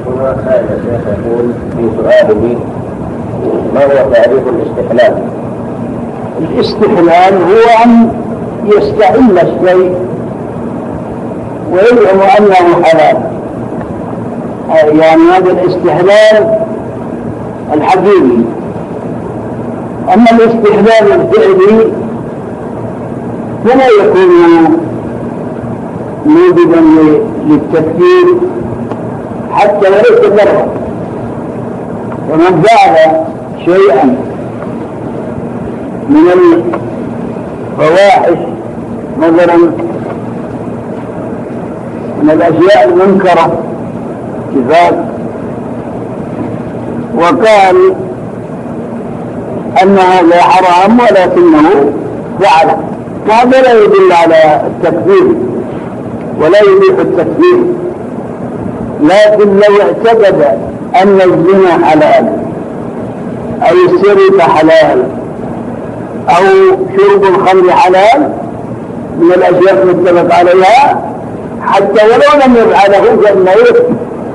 هنا سائل الشيخ يقول في سؤاله: ما هو تعريف الاستحلال؟ الاستحلال هو أن يستحل الشيء ويزعم أنه حلال، يعني هذا الاستحلال الحقيقي. أما الاستحلال الفعلي فلا يكون موجبا للتفكير حتى ولو تجرب. ومن فعل شيئا من الفواحش مثلا من الأشياء المنكرة كذلك وقال أن هذا حرام ولكنه فعله، هذا لا يدل على التكفير ولا يبيح التكفير. لكن لو اعتقد أن الزنا حلال أو السرقة حلال أو شرب الخمر حلال من الأشياء المتفق عليها حتى ولو لم يفعله فإنه يكفر،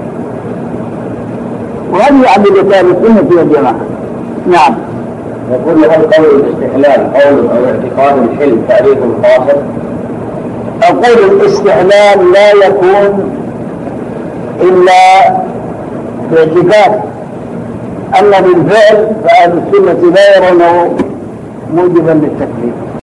وهذه عقيدة أهل السنة والجماعة. نعم. يقول: هل قول الاستحلال قول أو اعتقاد الحل تعريف قاصر؟ أقول الاستحلال لا يكون إلا باعتقاد، أما بالفعل فأهل السنة لا يرونه موجبا للتكليف.